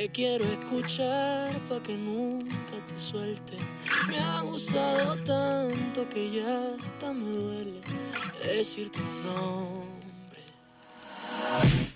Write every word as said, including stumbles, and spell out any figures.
Te quiero escuchar pa' que nunca te suelte. Me ha gustado tanto que ya hasta me duele decir tu nombre.